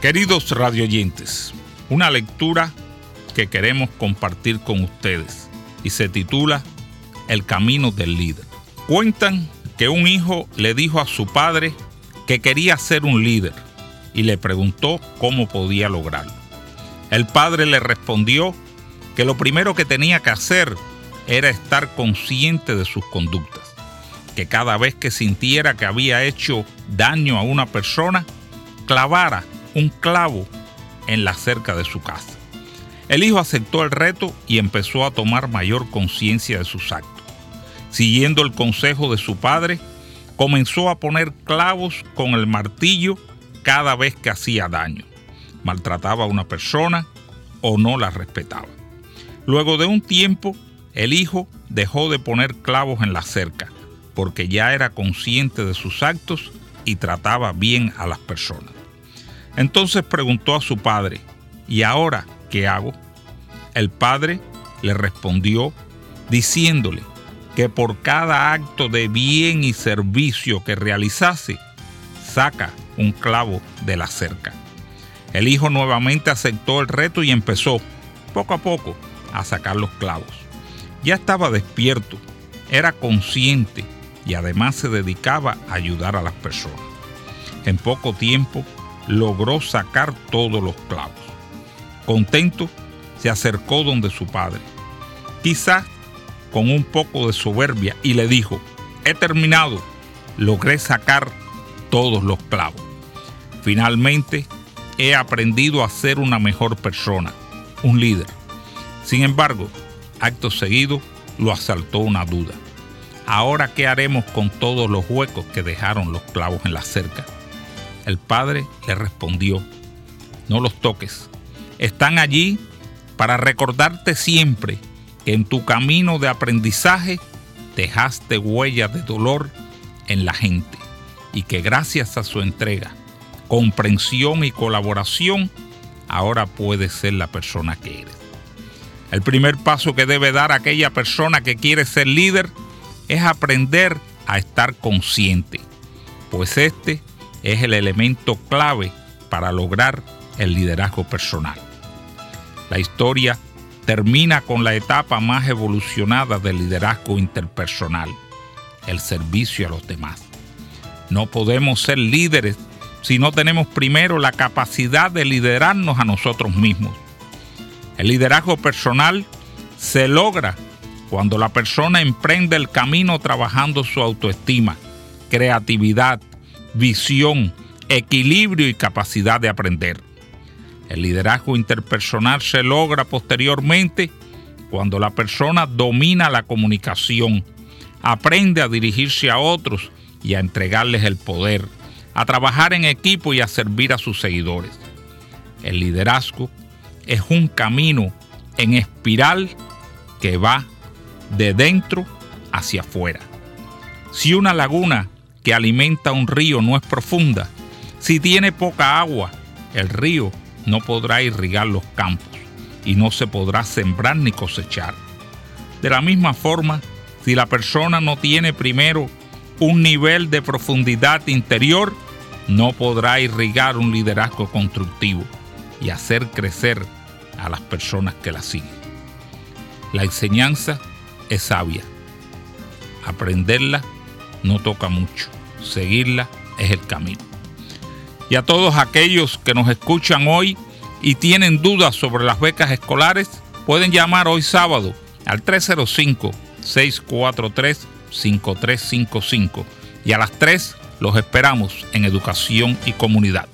Queridos radioyentes, una lectura que queremos compartir con ustedes y se titula El camino del líder. Cuentan que un hijo le dijo a su padre que quería ser un líder y le preguntó cómo podía lograrlo. El padre le respondió que lo primero que tenía que hacer era estar consciente de sus conductas, que cada vez que sintiera que había hecho daño a una persona, clavara un clavo en la cerca de su casa. El hijo aceptó el reto y empezó a tomar mayor conciencia de sus actos. Siguiendo el consejo de su padre, comenzó a poner clavos con el martillo cada vez que hacía daño, maltrataba a una persona o no la respetaba. Luego de un tiempo, el hijo dejó de poner clavos en la cerca, porque ya era consciente de sus actos y trataba bien a las personas. Entonces preguntó a su padre, ¿y ahora qué hago? El padre le respondió diciéndole que por cada acto de bien y servicio que realizase, saca un clavo de la cerca. El hijo nuevamente aceptó el reto y empezó, poco a poco, a sacar los clavos. Ya estaba despierto, era consciente y además se dedicaba a ayudar a las personas. En poco tiempo, logró sacar todos los clavos. Contento, se acercó donde su padre, quizás con un poco de soberbia, y le dijo: he terminado, logré sacar todos los clavos. Finalmente, he aprendido a ser una mejor persona, un líder. Sin embargo, acto seguido, lo asaltó una duda. ¿Ahora qué haremos con todos los huecos que dejaron los clavos en la cerca? El padre le respondió: no los toques. Están allí para recordarte siempre que en tu camino de aprendizaje dejaste huellas de dolor en la gente y que gracias a su entrega, comprensión y colaboración, ahora puedes ser la persona que eres. El primer paso que debe dar aquella persona que quiere ser líder es aprender a estar consciente, pues este es el elemento clave para lograr el liderazgo personal. La historia termina con la etapa más evolucionada del liderazgo interpersonal, el servicio a los demás. No podemos ser líderes si no tenemos primero la capacidad de liderarnos a nosotros mismos. El liderazgo personal se logra cuando la persona emprende el camino trabajando su autoestima, creatividad, visión, equilibrio y capacidad de aprender. El liderazgo interpersonal se logra posteriormente cuando la persona domina la comunicación, aprende a dirigirse a otros y a entregarles el poder, a trabajar en equipo y a servir a sus seguidores. El liderazgo es un camino en espiral que va de dentro hacia afuera. Si una laguna que alimenta un río no es profunda, si tiene poca agua, el río no podrá irrigar los campos y no se podrá sembrar ni cosechar. De la misma forma, si la persona no tiene primero un nivel de profundidad interior, no podrá irrigar un liderazgo constructivo y hacer crecer a las personas que la siguen. La enseñanza es sabia. Aprenderla no toca mucho. Seguirla es el camino. Y a todos aquellos que nos escuchan hoy y tienen dudas sobre las becas escolares, pueden llamar hoy sábado al 305-643-5355 y a las 3 los esperamos en Educación y Comunidad.